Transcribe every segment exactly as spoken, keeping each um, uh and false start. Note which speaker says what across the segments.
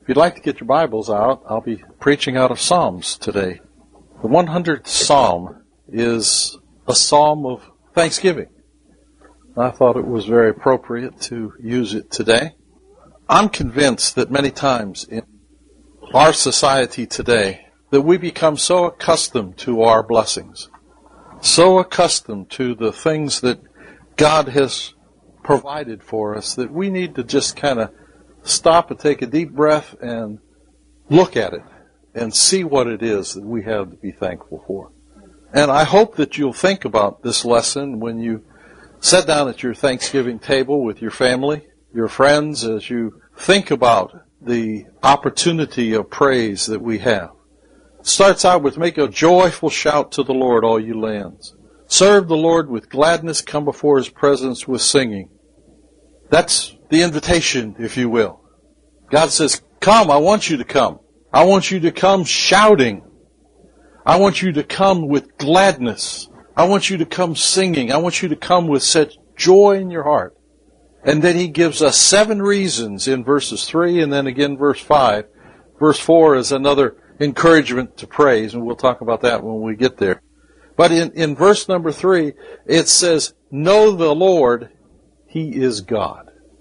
Speaker 1: If you'd like to get your Bibles out, I'll be preaching out of Psalms today. The one hundredth Psalm is a psalm of thanksgiving. I thought it was very appropriate to use it today. I'm convinced that many times in our society today that we become so accustomed to our blessings, so accustomed to the things that God has provided for us, that we need to just kind of stop and take a deep breath and look at it and see what it is that we have to be thankful for. And I hope that you'll think about this lesson when you sit down at your Thanksgiving table with your family, your friends, as you think about the opportunity of praise that we have. It starts out with, make a joyful shout to the Lord, all you lands. Serve the Lord with gladness, come before His presence with singing. That's the invitation, if you will. God says, come, I want you to come. I want you to come shouting. I want you to come with gladness. I want you to come singing. I want you to come with such joy in your heart. And then He gives us seven reasons in verses three and then again verse five. Verse four is another encouragement to praise, and we'll talk about that when we get there. But in, in verse number three, it says, know the Lord, He is God.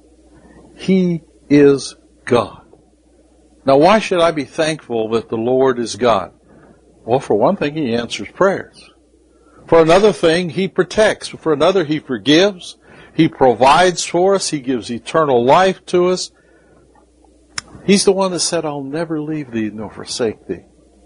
Speaker 1: He is God. Now, why should I be thankful that the Lord is God? Well, for one thing, He answers prayers. For another thing, He protects. For another, He forgives. He provides for us. He gives eternal life to us. He's the one that said, I'll never leave thee nor forsake thee.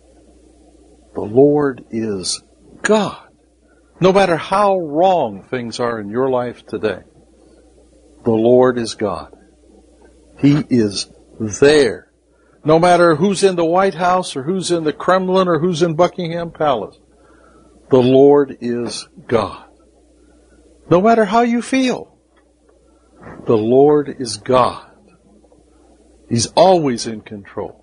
Speaker 1: The Lord is God. No matter how wrong things are in your life today, the Lord is God. He is there. No matter who's in the White House or who's in the Kremlin or who's in Buckingham Palace, the Lord is God. No matter how you feel, the Lord is God. He's always in control.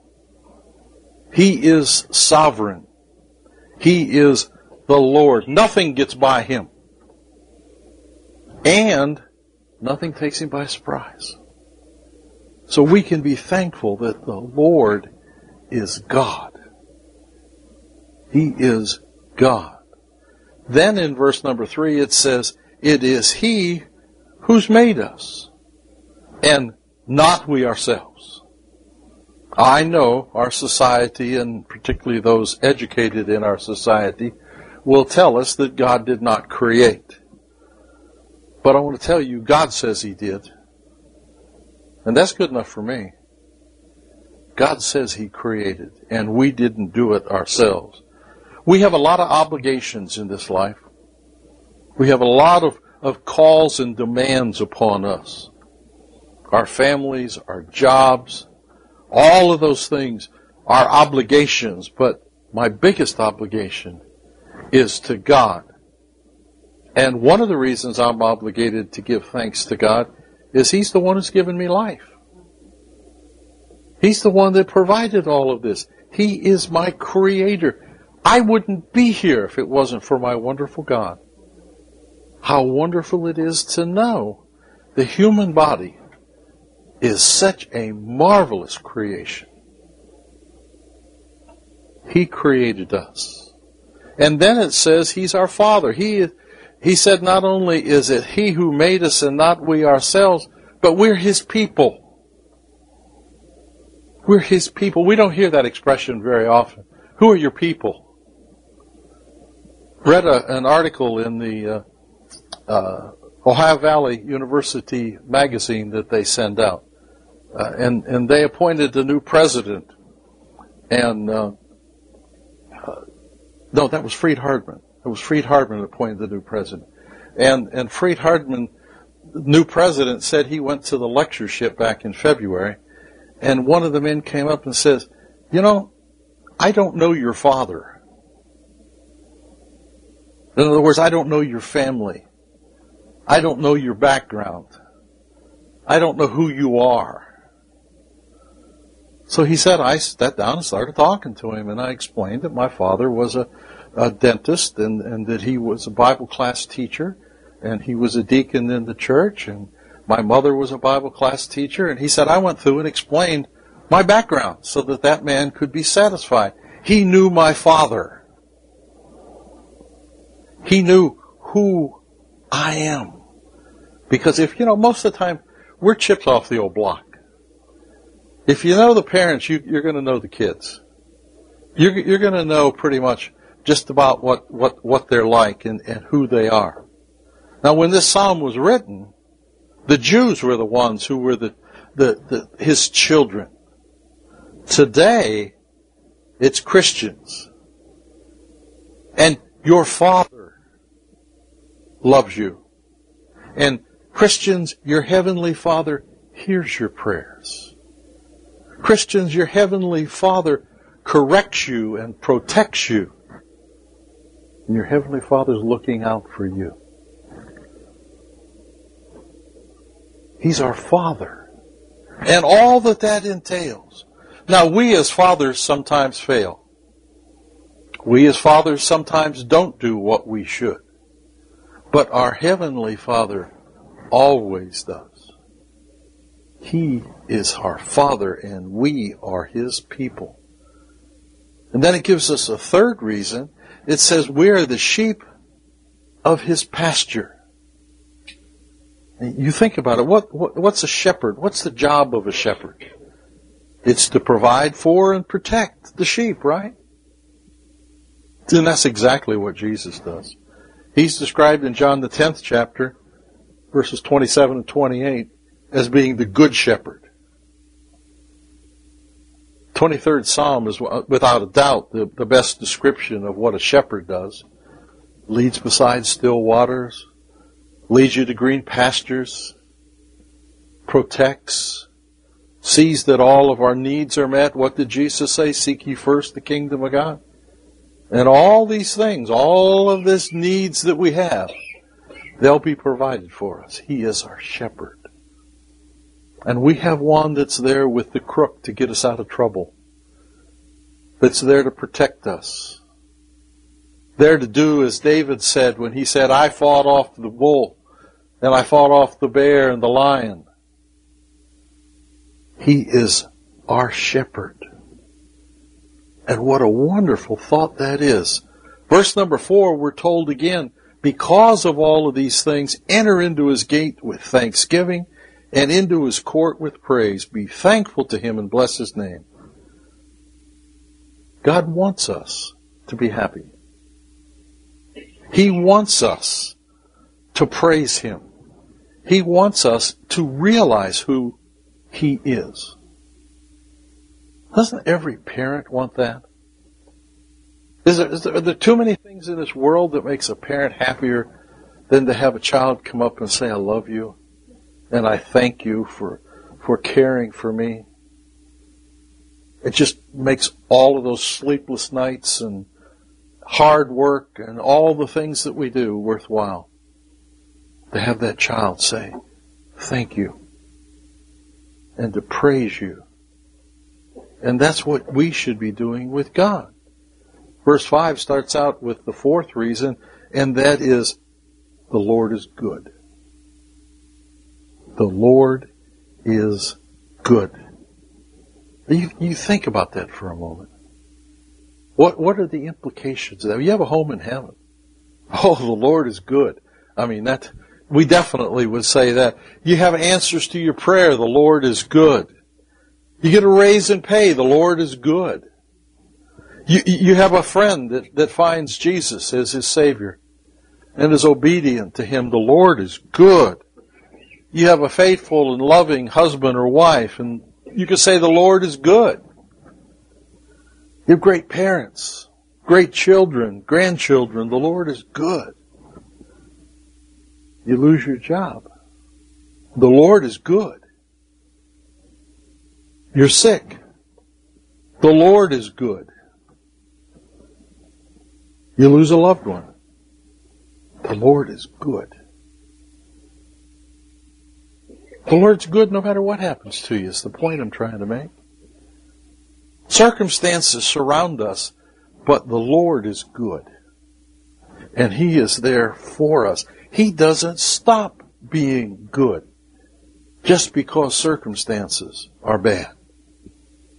Speaker 1: He is sovereign. He is the Lord. Nothing gets by Him. And nothing takes Him by surprise. So we can be thankful that the Lord is God. He is God. Then in verse number three it says, it is He who's made us, and not we ourselves. I know our society, and particularly those educated in our society, will tell us that God did not create. But I want to tell you, God says He did. And that's good enough for me. God says He created, and we didn't do it ourselves. We have a lot of obligations in this life. We have a lot of, of calls and demands upon us. Our families, our jobs, all of those things are obligations, but my biggest obligation is to God. And one of the reasons I'm obligated to give thanks to God is He's the one who's given me life. He's the one that provided all of this. He is my Creator. I wouldn't be here if it wasn't for my wonderful God. How wonderful it is to know the human body is such a marvelous creation. He created us. And then it says He's our Father. He He said not only is it He who made us and not we ourselves, but we're His people. We're His people. We don't hear that expression very often. Who are your people? Read a, an article in the uh, uh, Ohio Valley University magazine that they send out. Uh, and, and they appointed a new president. And, uh, uh, no, that was Freed Hardman. It was Freed Hardman that appointed the new president. And, and Freed Hardman, the new president, said he went to the lectureship back in February, and one of the men came up and says, you know, I don't know your father. In other words, I don't know your family. I don't know your background. I don't know who you are. So he said, I sat down and started talking to him, and I explained that my father was a, a dentist and, and that he was a Bible class teacher, and he was a deacon in the church, and my mother was a Bible class teacher. And he said, I went through and explained my background so that that man could be satisfied. He knew my father. He knew who I am. Because if, you know, most of the time, we're chipped off the old block. If you know the parents, you, you're going to know the kids. You're, you're going to know pretty much just about what, what, what they're like and, and who they are. Now, when this psalm was written, the Jews were the ones who were the, the, the his children. Today, it's Christians. And your Father loves you. And Christians, your Heavenly Father hears your prayers. Christians, your Heavenly Father corrects you and protects you. And your Heavenly Father's looking out for you. He's our Father. And all that that entails. Now, we as fathers sometimes fail. We as fathers sometimes don't do what we should. But our Heavenly Father always does. He is our Father and we are His people. And then it gives us a third reason. It says we are the sheep of His pasture. And you think about it. What, what what's a shepherd? What's the job of a shepherd? It's to provide for and protect the sheep, right? And that's exactly what Jesus does. He's described in John the tenth chapter, verses twenty-seven and twenty-eight, as being the good shepherd. twenty-third Psalm is without a doubt the, the best description of what a shepherd does. Leads beside still waters, leads you to green pastures, protects, sees that all of our needs are met. What did Jesus say? Seek ye first the kingdom of God. And all these things, all of these needs that we have, they'll be provided for us. He is our shepherd. And we have one that's there with the crook to get us out of trouble. That's there to protect us. There to do as David said when he said, I fought off the bull, and I fought off the bear and the lion. He is our shepherd. And what a wonderful thought that is. Verse number four, we're told again, because of all of these things, enter into His gate with thanksgiving and into His court with praise. Be thankful to Him and bless His name. God wants us to be happy. He wants us to praise Him. He wants us to realize who He is. Doesn't every parent want that? Is there, is there, are there too many things in this world that makes a parent happier than to have a child come up and say, I love you, and I thank you for, for caring for me? It just makes all of those sleepless nights and hard work and all the things that we do worthwhile. To have that child say, thank you, and to praise you. And that's what we should be doing with God. Verse five starts out with the fourth reason, and that is, the Lord is good. The Lord is good. You, you think about that for a moment. What, what are the implications of that? You have a home in heaven. Oh, the Lord is good. I mean, that, we definitely would say that. You have answers to your prayer. The Lord is good. You get a raise in pay. The Lord is good. You, you have a friend that, that finds Jesus as his Savior and is obedient to Him. The Lord is good. You have a faithful and loving husband or wife, and you can say the Lord is good. You have great parents, great children, grandchildren. The Lord is good. You lose your job. The Lord is good. You're sick. The Lord is good. You lose a loved one. The Lord is good. The Lord's good no matter what happens to you, is the point I'm trying to make. Circumstances surround us, but the Lord is good. And He is there for us. He doesn't stop being good just because circumstances are bad.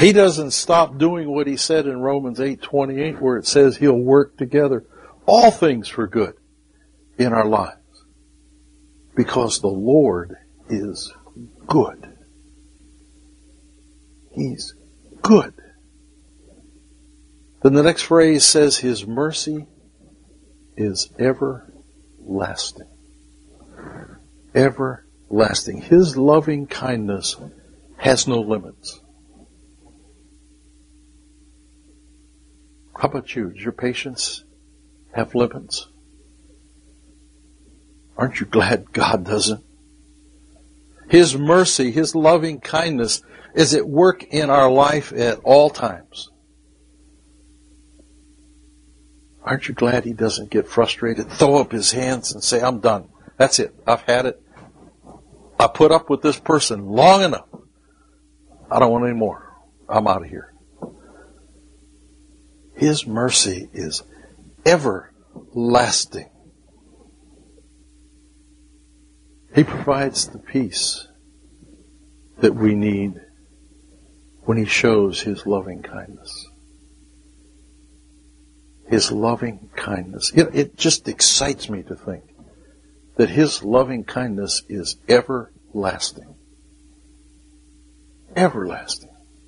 Speaker 1: He doesn't stop doing what he said in Romans eight twenty-eight, where it says he'll work together all things for good in our lives. Because the Lord is good. He's good. Then the next phrase says his mercy is everlasting. Everlasting. His loving kindness has no limits. How about you? Does your patience have limits? Aren't you glad God doesn't? His mercy, His loving kindness is at work in our life at all times. Aren't you glad He doesn't get frustrated, throw up His hands and say, I'm done. That's it. I've had it. I put up with this person long enough. I don't want any more. I'm out of here. His mercy is everlasting. He provides the peace that we need when He shows His loving kindness. His loving kindness. It, it just excites me to think that His loving kindness is everlasting. Everlasting.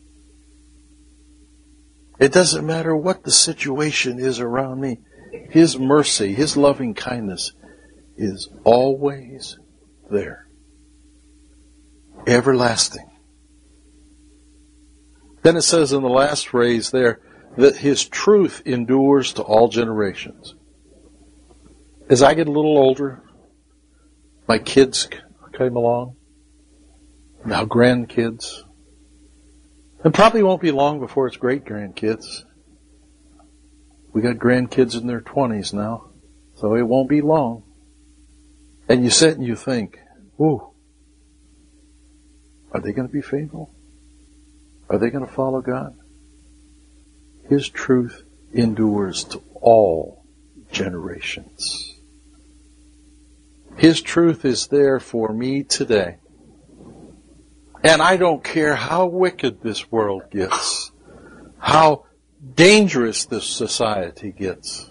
Speaker 1: It doesn't matter what the situation is around me. His mercy, His loving kindness is always there. Everlasting. Then it says in the last phrase there that His truth endures to all generations. As I get a little older, my kids came along, now grandkids, and probably won't be long before it's great-grandkids. We got grandkids in their twenties now, so it won't be long. And you sit and you think, ooh, are they going to be faithful? Are they going to follow God? His truth endures to all generations. His truth is there for me today. And I don't care how wicked this world gets, how dangerous this society gets.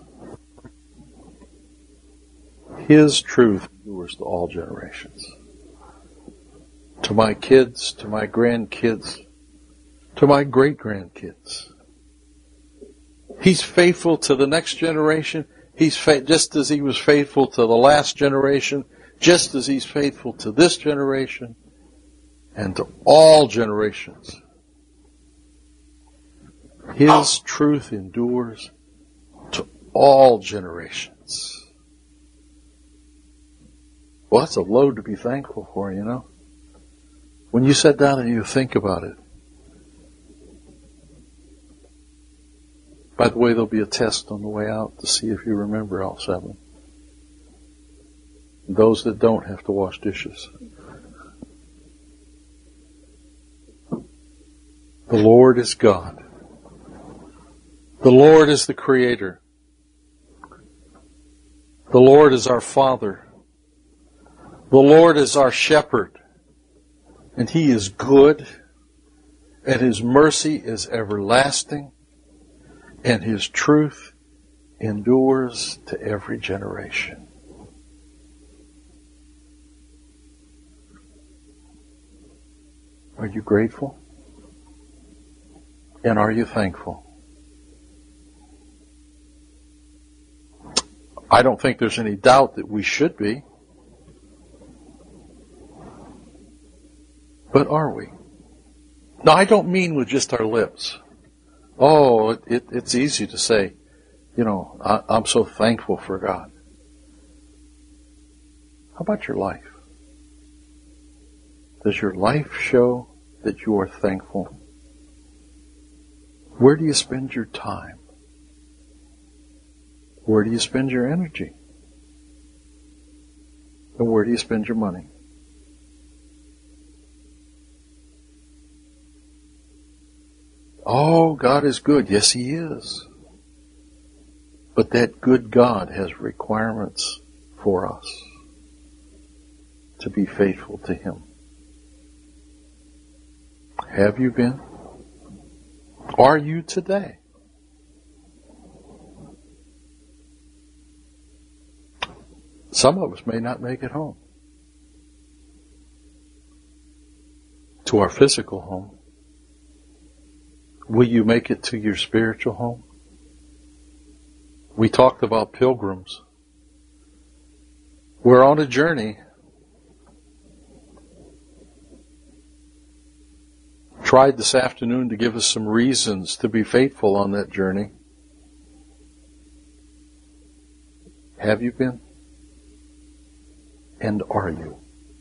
Speaker 1: His truth endures to all generations. To my kids, to my grandkids, to my great-grandkids. He's faithful to the next generation. He's fa- just as He was faithful to the last generation, just as He's faithful to this generation, and to all generations. His truth endures to all generations. Well, that's a load to be thankful for, you know. When you sit down and you think about it. By the way, there'll be a test on the way out to see if you remember all seven. Those that don't have to wash dishes. The Lord is God. The Lord is the Creator. The Lord is our Father. The Lord is our Shepherd. And He is good. And His mercy is everlasting. And His truth endures to every generation. Are you grateful? And are you thankful? I don't think there's any doubt that we should be. But are we? No, I don't mean with just our lips. Oh, it, it, it's easy to say, you know, I, I'm so thankful for God. How about your life? Does your life show that you are thankful? Where do you spend your time? Where do you spend your energy? And where do you spend your money? Oh, God is good. Yes, He is. But that good God has requirements for us to be faithful to Him. Have you been? Are you today? Some of us may not make it home to our physical home. Will you make it to your spiritual home? We talked about pilgrims. We're on a journey. Tried this afternoon to give us some reasons to be faithful on that journey. Have you been? And are you?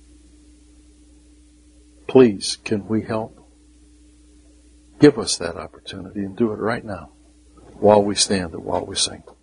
Speaker 1: Please, can we help? Give us that opportunity and do it right now while we stand and while we sing.